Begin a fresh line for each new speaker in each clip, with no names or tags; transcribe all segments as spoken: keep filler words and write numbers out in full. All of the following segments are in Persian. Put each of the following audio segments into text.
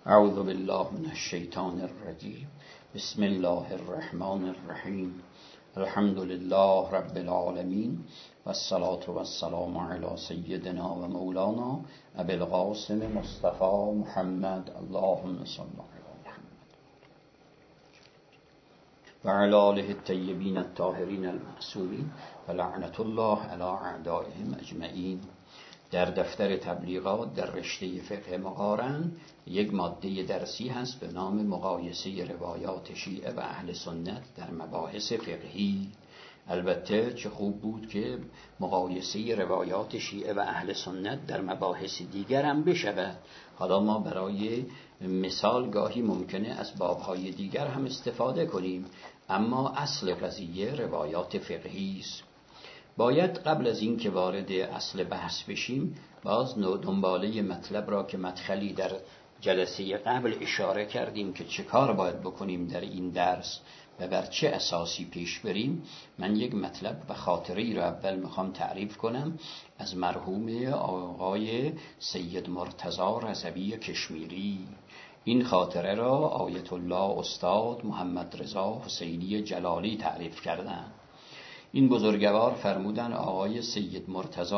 اعوذ بالله من الشیطان الرجیم. بسم الله الرحمن الرحیم. الحمد لله رب العالمین و الصلاة و السلام علی سیدنا و مولانا ابی القاسم مصطفی محمد. اللهم صل علی محمد و علی آله الطیبین الطاهرین المعصومین و لعنة الله علی اعدائهم اجمعین. در دفتر تبلیغات در رشته فقه مقارن یک ماده درسی هست به نام مقایسه روایات شیعه و اهل سنت در مباحث فقهی. البته چه خوب بود که مقایسه روایات شیعه و اهل سنت در مباحث دیگر هم بشود. حالا ما برای مثال گاهی ممکنه از بابهای دیگر هم استفاده کنیم، اما اصل قضیه روایات فقهی است. باید قبل از این که وارد اصل بحث بشیم باز دنباله مطلب را که مدخلی در جلسه قبل اشاره کردیم که چه کار باید بکنیم در این درس و بر چه اساسی پیش بریم. من یک مطلب و خاطری را اول میخوام تعریف کنم از مرحوم آقای سید مرتضی رضوی کشمیری. این خاطره را آیت الله استاد محمد رضا حسینی جلالی تعریف کردن. این بزرگوار فرمودن آقای سید مرتضی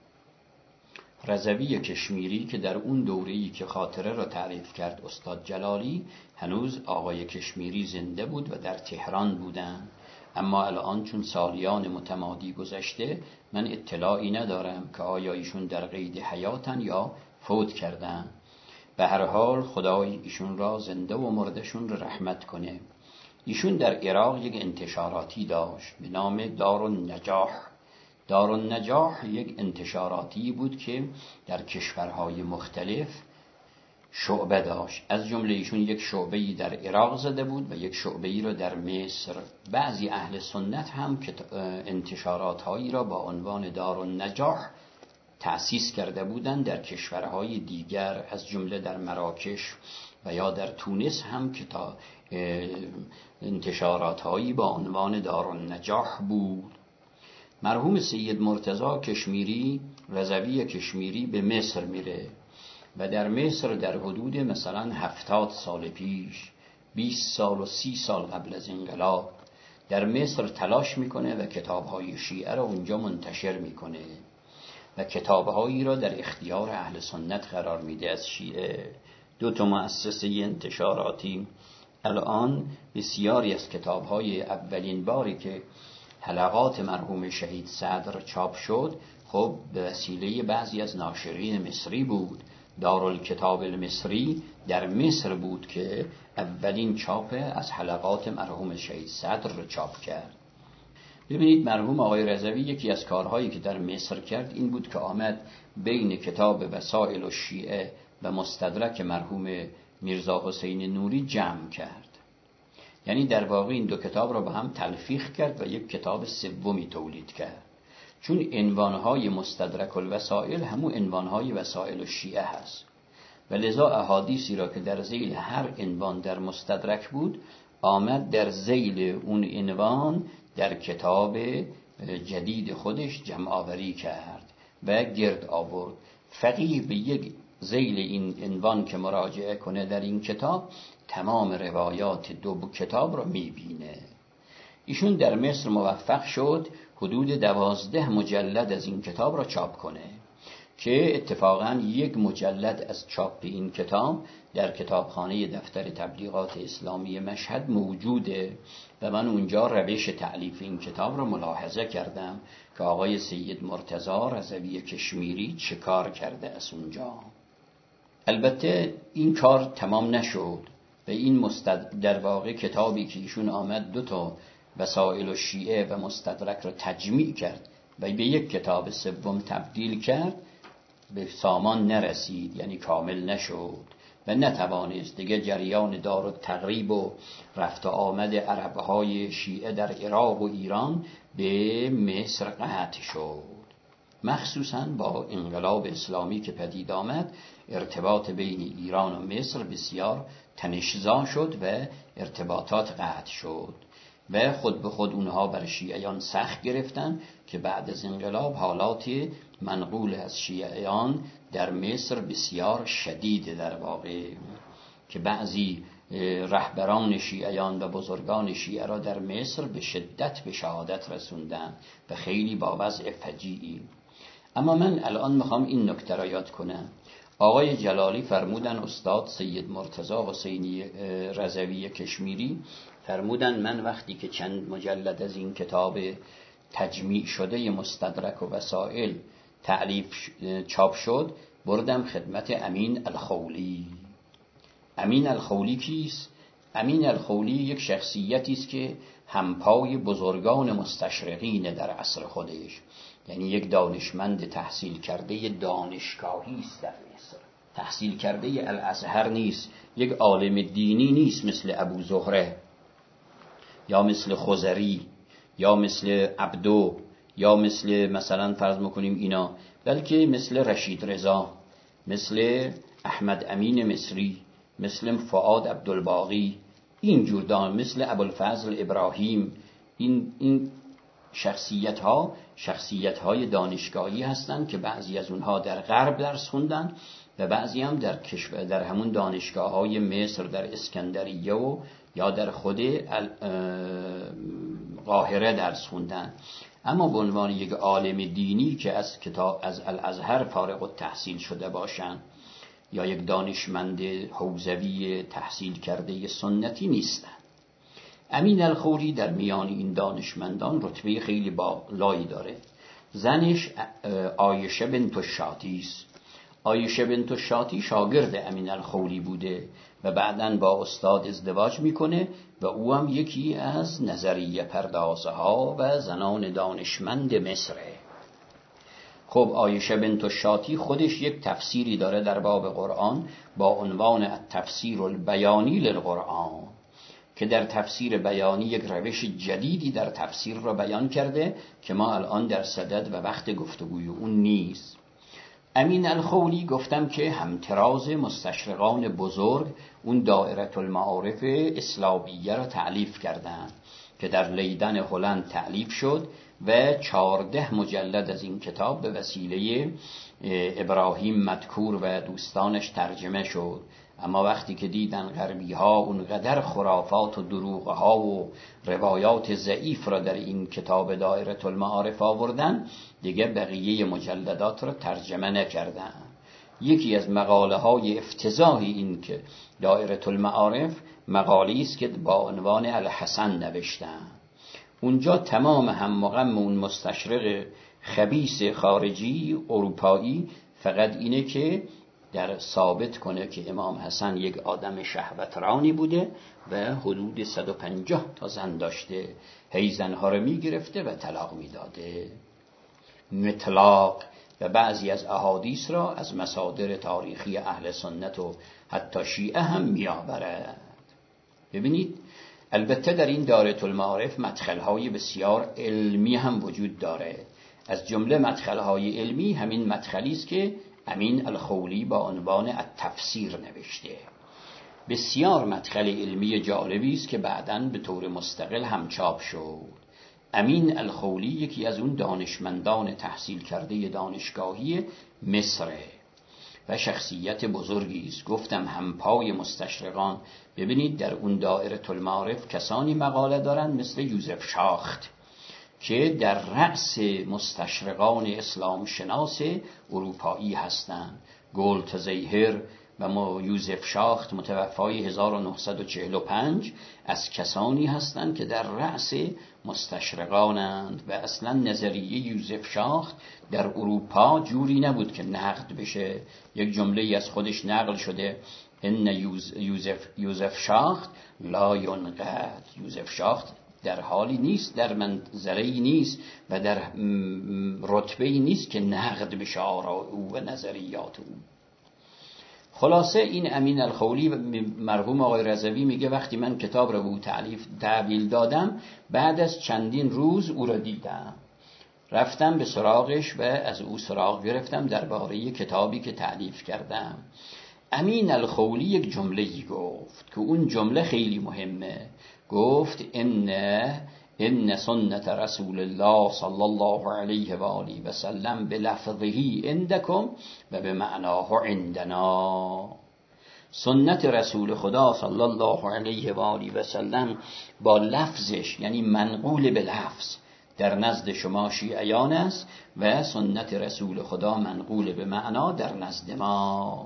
رضوی کشمیری که در اون دوره‌ای که خاطره را تعریف کرد استاد جلالی هنوز آقای کشمیری زنده بود و در تهران بودن، اما الان چون سالیان متمادی گذشته من اطلاعی ندارم که آیا ایشون در قید حیاتن یا فوت کردن. به هر حال خدای ایشون را زنده و مردشون را رحمت کنه. ایشون در عراق یک انتشاراتی داشت به نام دارالنجاح. دارالنجاح یک انتشاراتی بود که در کشورهای مختلف شعبه داشت. از جمله ایشون یک شعبه‌ای در عراق زده بود و یک شعبه‌ای را در مصر. بعضی اهل سنت هم که انتشارات‌هایی را با عنوان دارالنجاح تأسیس کرده بودند در کشورهای دیگر، از جمله در مراکش و یا در تونس هم که تا انتشارات‌هایی با عنوان دارالنجاح بود. مرحوم سید مرتضی کشمیری رضوی کشمیری به مصر میره و در مصر در حدود مثلا هفتاد سال پیش، بیست سال و سی سال قبل از انقلاب در مصر تلاش میکنه و کتاب‌های شیعه را اونجا منتشر میکنه و کتاب‌هایی را در اختیار اهل سنت قرار میده از شیعه. دو تا مؤسسه انتشاراتی الان بسیاری از کتاب‌های اولین باری که حلقات مرحوم شهید صدر چاپ شد خب به وسیله بعضی از ناشرین مصری بود. دارالکتاب المصری در مصر بود که اولین چاپ از حلقات مرحوم شهید صدر را چاپ کرد. ببینید مرحوم آقای رضوی یکی از کارهایی که در مصر کرد این بود که آمد بین کتاب وسائل الشیعه و مستدرک مرحوم میرزا حسین نوری جمع کرد. یعنی در واقع این دو کتاب را با هم تلفیق کرد و یک کتاب سومی تولید کرد، چون عنوانهای مستدرک الوسائل همون عنوانهای وسائل الشیعه هست و لذا احادیثی را که در ذیل هر عنوان در مستدرک بود آمد در ذیل اون عنوان در کتاب جدید خودش جمع آوری کرد و گرد آورد. فقیه به یک ذیل این عنوان که مراجعه کنه در این کتاب تمام روایات دو کتاب را میبینه. ایشون در مصر موفق شد حدود دوازده مجلد از این کتاب را چاپ کنه که اتفاقا یک مجلد از چاپ این کتاب در کتابخانه دفتر تبلیغات اسلامی مشهد موجوده و من اونجا روش تألیف این کتاب را ملاحظه کردم که آقای سید مرتضی رضوی کشمیری چه کار کرده از اونجا. البته این کار تمام نشد و این مستد... در واقع کتابی که ایشون آمد دو تا وسائل الشیعه و مستدرک را تجمیع کرد و به یک کتاب سوم تبدیل کرد به سامان نرسید، یعنی کامل نشد و نتوانست دیگه جریان دار و تقریب و رفت و آمد عربهای شیعه در عراق و ایران به مصر قطع شد. مخصوصاً با انقلاب اسلامی که پدید آمد ارتباط بین ایران و مصر بسیار تنش‌زا شد و ارتباطات قطع شد و خود به خود اونها بر شیعیان سخت گرفتن که بعد از انقلاب حالات منقول از شیعیان در مصر بسیار شدید در واقع که بعضی رهبران شیعیان و بزرگان شیعه را در مصر به شدت به شهادت رسوندن و خیلی با وضع فجیعی. اما من الان میخوام این نکته را یاد کنم. آقای جلالی فرمودن، استاد سید مرتضی حسینی رضوی کشمیری فرمودن من وقتی که چند مجلد از این کتاب تجمیع شده مستدرک و وسائل تألیف چاپ شد، بردم خدمت امین الخولی. امین الخولی کیست؟ امین الخولی یک شخصیتی است که همپای بزرگان مستشرقین در عصر خودش، یعنی یک دانشمند تحصیل کرده دانشگاهی است در مصر، تحصیل کرده الازهر نیست، یک عالم دینی نیست مثل ابو زهره یا مثل خضری یا مثل عبدو یا مثل مثلا فرض میکنیم اینا، بلکه مثل رشید رضا، مثل احمد امین مصری، مثل فؤاد عبدالباقی، این جور دان، مثل ابوالفضل ابراهیم. این این شخصیت ها شخصیت های دانشگاهی هستند که بعضی از اونها در غرب درس خوندن و بعضی هم در کشور در همون دانشگاه های مصر، در اسکندریه و یا در خود قاهره درس خوندن. اما به عنوان یک عالم دینی که از کتاب از الازهر فارغ التحصیل شده باشند یا یک دانشمند حوزوی تحصیل کرده سنتی نیستند. امین الخولی در میان این دانشمندان رتبه خیلی بالایی داره. زنش عایشه بنت الشاطی است. عایشه بنت الشاطی شاگرد امین الخولی بوده و بعداً با استاد ازدواج میکنه و او هم یکی از نظریه پردازها و زنان دانشمند مصره. خب عایشه بنت الشاطی خودش یک تفسیری داره در باب قرآن با عنوان التفسیر البیانی للقرآن که در تفسیر بیانی یک روش جدیدی در تفسیر را بیان کرده که ما الان در صدد و وقت گفتگوی اون نیست. امین الخولی گفتم که همتراز مستشرقان بزرگ اون دائره المعارف اسلامیه را تألیف کردند که در لیدن هلند تألیف شد و چهارده مجلد از این کتاب به وسیله ابراهیم مدکور و دوستانش ترجمه شد. اما وقتی که دیدن غربی ها اونقدر خرافات و دروغ ها و روایات ضعیف را در این کتاب دائره المعارف آوردن، دیگه بقیه مجلدات را ترجمه نکردن. یکی از مقاله های افتضاحی این که دائره المعارف مقالی است که با عنوان الحسن نوشتن. اونجا تمام هم و غم اون مستشرق خبیث خارجی اروپایی فقط اینه که در ثابت کنه که امام حسن یک آدم شهوترانی بوده و حدود صد و پنجاه تا زن داشته، هی زنها رو می گرفته و طلاق می داده. مطلاق و بعضی از احادیث را از مصادر تاریخی اهل سنت و حتی شیعه هم می آورد. ببینید البته در این دائره المعارف مدخل‌های بسیار علمی هم وجود داره. از جمله مدخل‌های علمی همین مدخلی است که امین الخولی با عنوان التفسیر نوشته. بسیار مدخل علمی جالبی است که بعداً به طور مستقل هم چاپ شد. امین الخولی یکی از اون دانشمندان تحصیل کرده دانشگاهی مصره و شخصیت بزرگی است. گفتم همپای مستشرقان. ببینید در اون دائره المعارف کسانی مقاله دارن مثل یوزف شاخت که در رأس مستشرقان اسلام شناس اروپایی هستند. گولتزیهر و ما یوزف شاخت متوفای هزار و نهصد و چهل و پنج از کسانی هستند که در رأس مستشرقانند و اصلا نظریه یوزف شاخت در اروپا جوری نبود که نقد بشه. یک جمله از خودش نقل شده ان یوزف یوزف شاخت لا ینقد. یوزف شاخت در حالی نیست، در منظره‌ای نیست و در رتبه‌ای نیست که نقد بشه آراء او و نظریات او. خلاصه این امین الخولی مرحوم آقای رضوی میگه وقتی من کتاب را به او تألیف تحویل دادم، بعد از چندین روز او را دیدم، رفتم به سراغش و از او سراغ گرفتم درباره کتابی که تألیف کردم. امین الخولی یک جمله‌ای گفت که اون جمله خیلی مهمه. گفت ان ان سنت رسول الله صلی الله علیه و آله و سلم بلفظه عندکم و بمعناه عندنا. سنت رسول خدا صلی الله علیه و آله و سلم با لفظش، یعنی منقول به لفظ، در نزد شما شیعیان است و سنت رسول خدا منقول به معنا در نزد ما.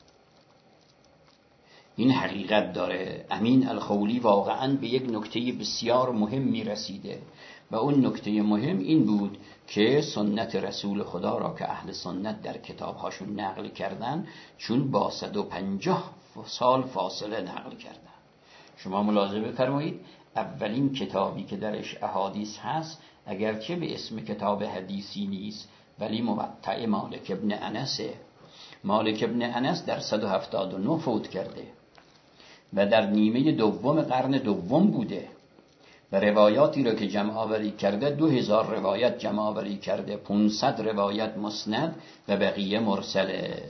این حقیقت داره. امین الخولی واقعاً به یک نکته بسیار مهمی رسیده و اون نکته مهم این بود که سنت رسول خدا را که اهل سنت در کتابهاشون نقل کردن، چون با صد و پنجاه سال فاصله نقل کردن. شما ملاحظه بفرمایید اولین کتابی که درش احادیث هست، اگرچه به اسم کتاب حدیثی نیست ولی موطأ مالک ابن انسه. مالک ابن انس در صد و هفتاد و نه فوت کرده و در نیمه دوم قرن دوم بوده و روایاتی را که جمع آوری کرده دو هزار روایت جمع آوری کرده، پانصد روایت مسند و بقیه مرسله.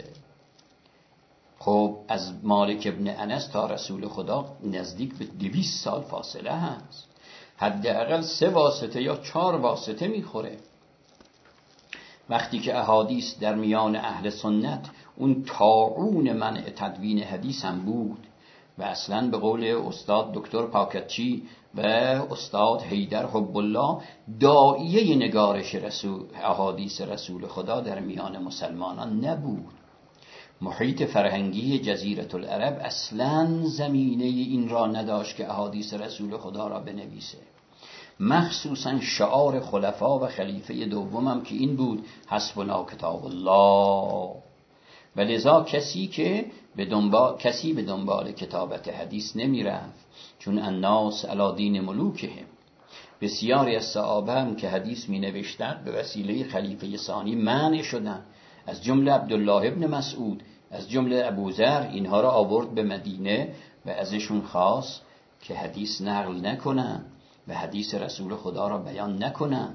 خب از مالک ابن انس تا رسول خدا نزدیک به دویست سال فاصله هست، حداقل سه واسطه یا چهار واسطه میخوره. وقتی که احادیث در میان اهل سنت اون طاعون منع تدوین حدیث هم بود و اصلا به قول استاد دکتر پاکتچی و استاد حیدر حب الله، داعیه نگارش رسول احادیث رسول خدا در میان مسلمانان نبود. محیط فرهنگی جزیره العرب اصلا زمینه این را نداشت که احادیث رسول خدا را بنویسه، مخصوصا شعار خلفا و خلیفه دومم که این بود حسبنا کتاب الله. و لذا کسی که به دنبال کسی به دنبال کتابت حدیث نمی رفت، چون الناس علی دین ملوکهم. بسیاری از صحابه هم که حدیث می نوشتند به وسیله خلیفه ثانی منع شدند، از جمله عبدالله ابن مسعود، از جمله ابوذر. اینها را آورد به مدینه و ازشون خواست که حدیث نقل نکنن و حدیث رسول خدا را بیان نکنن.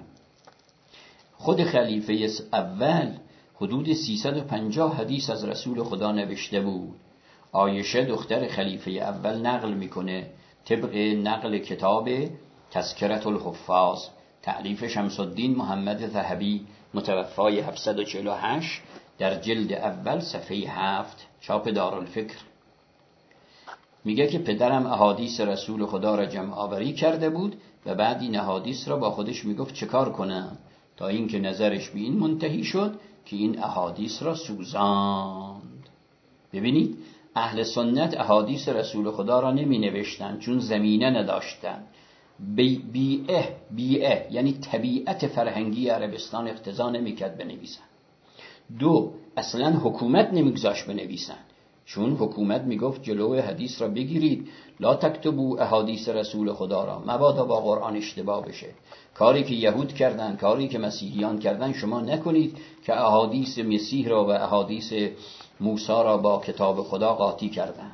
خود خلیفه اول حدود سیصد و پنجاه حدیث از رسول خدا نوشته بود. عایشه دختر خلیفه اول نقل میکنه طبق نقل کتاب تذکرة الحفاظ تألیف شمس الدین محمد ذهبی متوفای هفتصد و چهل و هشت در جلد اول صفحه هفت چاپ دارالفکر. میگه که پدرم احادیث رسول خدا را جمع آوری کرده بود و بعد این احادیث را با خودش میگفت چه کار کنم، تا اینکه نظرش به این منتهی شد که این احادیث را سوزاند. ببینید اهل سنت احادیث رسول خدا را نمی نوشتن چون زمینه نداشتن. بیعه بیعه یعنی طبیعت فرهنگی عربستان اقتضا نمیکرد بنویسن. دو، اصلا حکومت نمیگذاشت بنویسن، چون حکومت میگفت جلوی حدیث را بگیرید، لا تکتبوا احادیث رسول خدا را، مبادا با قرآن اشتباه بشه. کاری که یهود کردن، کاری که مسیحیان کردن شما نکنید که احادیث مسیح را و احادیث موسی را با کتاب خدا قاطی کردن.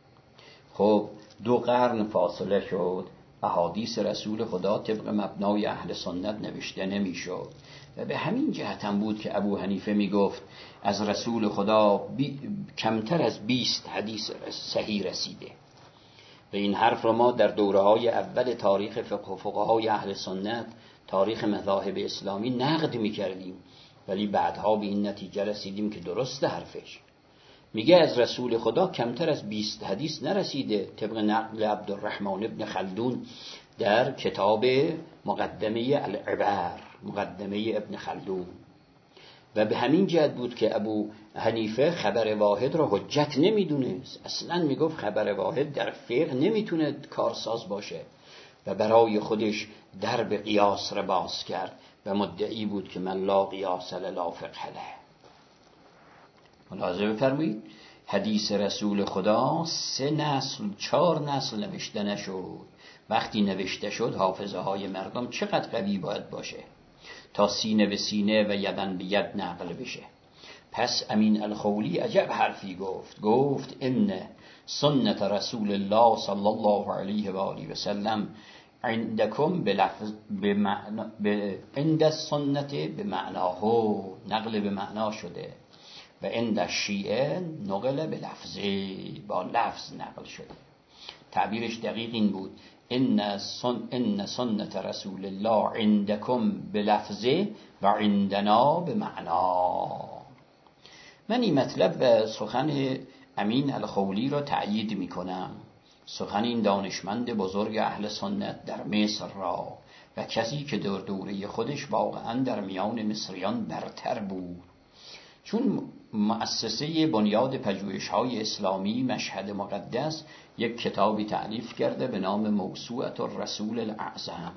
خب دو قرن فاصله شد، احادیث رسول خدا طبق مبنای اهل سنت نوشته نمیشد و به همین جهت هم بود که ابو حنیفه میگفت از رسول خدا بی... کمتر از بیست حدیث صحیح رسیده. و این حرف را ما در دوره‌های اول تاریخ فقه و فقهای اهل سنت، تاریخ مذاهب اسلامی نقد می‌کردیم، ولی بعدها به این نتیجه رسیدیم که درست حرفش. میگه از رسول خدا کمتر از بیست حدیث نرسیده طبق نقل عبدالرحمن ابن خلدون در کتاب مقدمه العبر، مقدمه ابن خلدون. و به همین جهت بود که ابو حنیفه خبر واحد را حجت نمیدونست، اصلا میگفت خبر واحد در فقه نمیتونه کارساز باشه و برای خودش درب قیاس را باز کرد و مدعی بود که من لا قیاس لا فقه له. ملاحظه بفرمایید حدیث رسول خدا سه نسل چهار نسل نوشته نشد. وقتی نوشته شد حافظه های مردم چقدر قوی باید باشه تا سینه به سینه و یدن به ید نقل بشه. پس امین الخولی عجب حرفی گفت، گفت ان سنت رسول الله صلی الله علیه و آله و سلم عندکم بلفظ بمعنی به عند السنت بمعناه، نقل به معنا شده، و عند الشیعه نقل به لفظی، با لفظ نقل شده. تعبیرش دقیق این بود ان سن ان سنت رسول الله عندکم بلفظه و عندنا بمعنا. من این مطلب و سخن امین الخولی را تأیید می کنم. سخن این دانشمند بزرگ اهل سنت در مصر را و کسی که در دوره خودش واقعا در میان مصریان برتر بود، چون مؤسسه بنیاد پژوهش‌های اسلامی مشهد مقدس یک کتابی تألیف کرده به نام موسوعة الرسول الاعظم.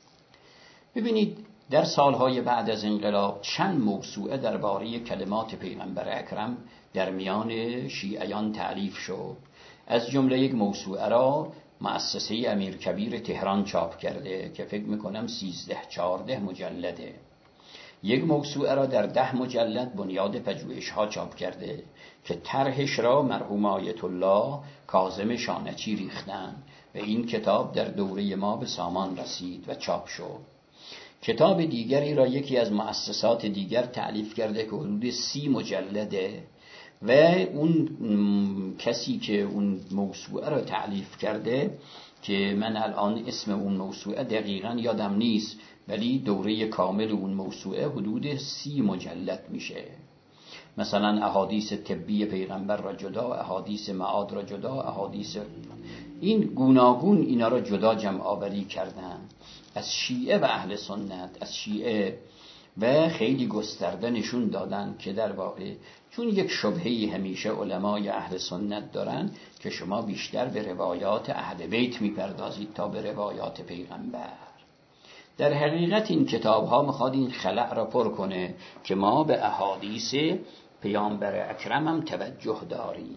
ببینید در سالهای بعد از انقلاب چند موسوعه درباره کلمات پیغمبر اکرم در میان شیعیان تألیف شد. از جمله یک موسوعه را مؤسسه امیرکبیر تهران چاپ کرده که فکر میکنم سیزده چهارده مجلده. یک موسوعه را در ده مجلد بنیاد پژوهش‌ها چاپ کرده که طرحش را مرحوم آیت الله کاظم شانچی ریختن و این کتاب در دوره ما به سامان رسید و چاپ شد. کتاب دیگری را یکی از مؤسسات دیگر تألیف کرده که حدود سی مجلده و اون کسی که اون موسوعه را تألیف کرده که من الان اسم اون موسوعه دقیقاً یادم نیست، ولی دوره کامل اون موسوعه حدود سی مجلد میشه. مثلا احادیث طبی پیغمبر را جدا، احادیث معاد را جدا، احادیث این گوناگون اینا را جدا جمع آوری کردن از شیعه و اهل سنت، از شیعه و خیلی گسترده نشون دادن که در واقع چون یک شبهه‌ای همیشه علمای اهل سنت دارن که شما بیشتر به روایات اهل بیت میپردازید تا به روایات پیغمبر. در حقیقت این کتاب ها میخواد این خلأ را پر کنه که ما به احادیث پیامبر اکرم هم توجه داریم.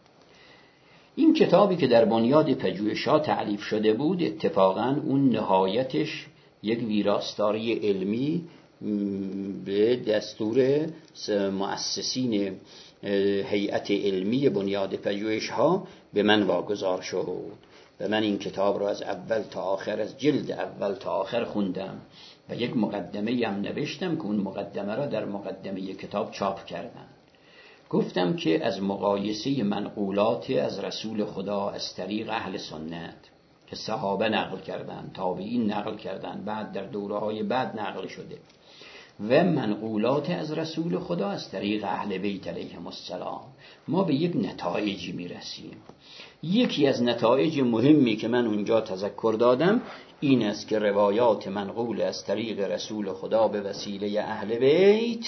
این کتابی که در بنیاد پژوهش‌ها تألیف شده بود اتفاقاً اون نهایتش یک ویراستاری علمی به دستور مؤسسین هیئت علمی بنیاد پژوهش‌ها به من واگذار شد و من این کتاب را از اول تا آخر، از جلد اول تا آخر خوندم و یک مقدمه هم نوشتم که اون مقدمه را در مقدمه کتاب چاپ کردم. گفتم که از مقایسه منقولات از رسول خدا از طریق اهل سنت که صحابه نقل کردن، تابعین نقل کردن، بعد در دوره‌های بعد نقل شده، و منقولات از رسول خدا از طریق اهل بیت علیهم السلام، ما به یک نتایجی میرسیم. یکی از نتایج مهمی که من اونجا تذکر دادم این است که روایات منقول از طریق رسول خدا به وسیله اهل بیت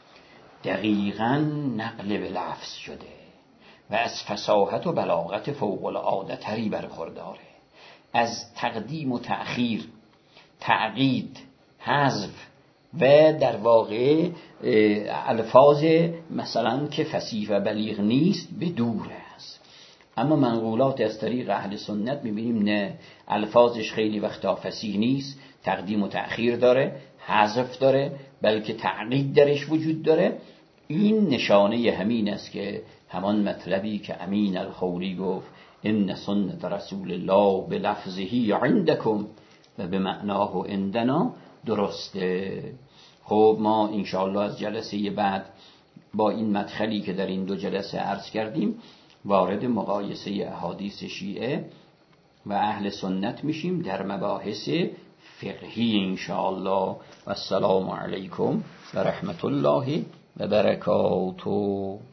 دقیقاً نقل به لفظ شده و از فصاحت و بلاغت فوق العاده تری برخورداره، از تقدیم و تأخیر، تعقید، حذف و در واقع الفاظ مثلا که فصیح و بلیغ نیست به دور است. اما منقولات از طریق اهل سنت میبینیم نه، الفاظش خیلی وقتا فصیح نیست، تقدیم و تأخیر داره، حذف داره، بلکه تعقید درش وجود داره. این نشانه همین است که همان مطلبی که امین الخولی گفت ان سنت رسول الله بلفظه عندکم و به معناه عندنا درسته. خب ما انشاءالله از جلسه بعد با این مدخلی که در این دو جلسه عرض کردیم وارد مقایسه احادیث شیعه و اهل سنت میشیم در مباحث فقهی انشاءالله. و السلام علیکم و رحمت الله و برکاته.